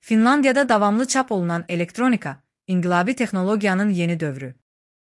Finlandiyada davamlı çap olunan elektronika, inqilabi texnologiyanın yeni dövrü.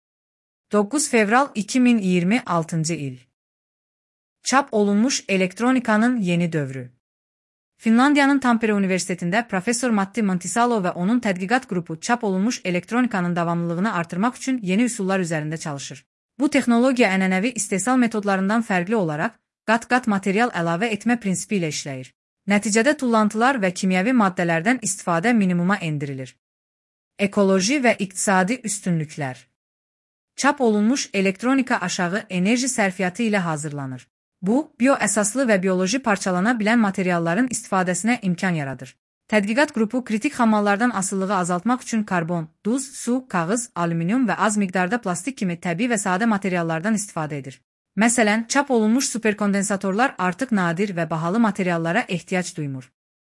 9 fevral 2026 il. Çap olunmuş elektronikanın yeni dövrü. Finlandiyanın Tampere Üniversiteti'nde Profesör Matti Mantisalo ve onun tədqiqat qrupu çap olunmuş elektronikanın davamlılığını artırmak üçün yeni üsullar üzerinde çalışır. Bu texnologiya ənənəvi istehsal metodlarından fərqli olaraq, qat-qat material əlavə etmə prinsipi ilə işləyir. Nəticədə tullantılar və kimyəvi maddələrdən istifadə minimuma endirilir. Ekoloji və iqtisadi üstünlüklər. Çap olunmuş elektronika aşağı enerji sərfiyyatı ilə hazırlanır. Bu, bioəsaslı və bioloji parçalana bilən materialların istifadəsinə imkan yaradır. Tədqiqat qrupu kritik xammallardan asılılığı azaltmaq üçün karbon, duz, su, kağız, alüminium və az miqdarda plastik kimi təbii və sadə materiallardan istifadə edir. Məsələn, çap olunmuş superkondensatorlar artıq nadir və bahalı materiallara ehtiyac duymur.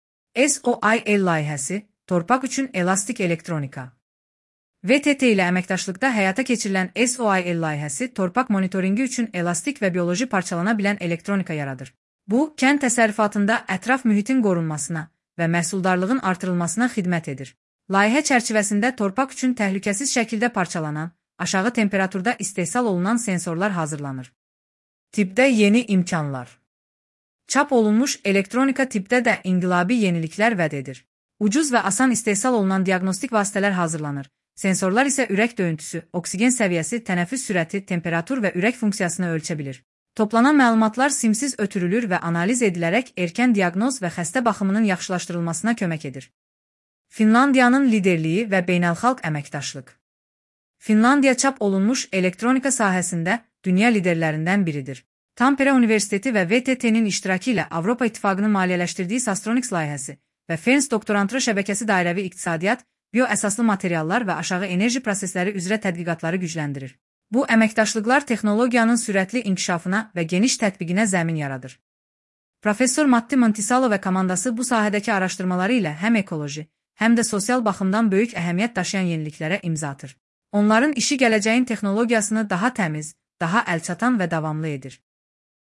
SOIL layihəsi, torpaq üçün elastik elektronika. VTT ilə əməkdaşlıqda həyata keçirilən SOIL layihəsi torpaq monitoringi üçün elastik və bioloji parçalana bilən elektronika yaradır. Bu, kənd təsərrüfatında ətraf mühitin qorunmasına və məhsuldarlığın artırılmasına xidmət edir. Layihə çərçivəsində torpaq üçün təhlükəsiz şəkildə parçalanan, aşağı temperaturda istehsal olunan sensorlar hazırlanır. Tipdə yeni imkanlar. Çap olunmuş elektronika tipdə də inqilabi yeniliklər vəd edir. Ucuz və asan istehsal olunan diaqnostik vasitələr hazırlanır. Sensorlar isə ürək döyüntüsü, oksigen səviyyəsi, tənəffüs sürəti, temperatur və ürək funksiyasını ölçə bilir. Toplanan məlumatlar simsiz ötürülür və analiz edilərək erkən diaqnoz və xəstə baxımının yaxşılaşdırılmasına kömək edir. Finlandiyanın liderliyi və beynəlxalq əməkdaşlıq. Finlandiya çap olunmuş elektronika sahəsində dünya liderlərindən biridir. Tampere Üniversiteti və VTT-nin iştirakı ilə Avropa İttifaqının maliyyələşdirdiyi Sastronics layihəsi və Ferns doktorantura şəbəkəsi dairəvi iqtisadiyyat, bioəsaslı materiallar və aşağı enerji prosesləri üzrə tədqiqatları gücləndirir. Bu əməkdaşlıqlar texnologiyanın sürətli inkişafına və geniş tətbiqinə zəmin yaradır. Profesör Matti Mantisalo və komandası bu sahədəki araşdırmaları ilə həm ekoloji, həm də sosial baxımdan böyük əhəmiyyət daşıyan yeniliklərə imza atır. Onların işi gələcəyin texnologiyasını daha təmiz, daha əlçatan və davamlı edir.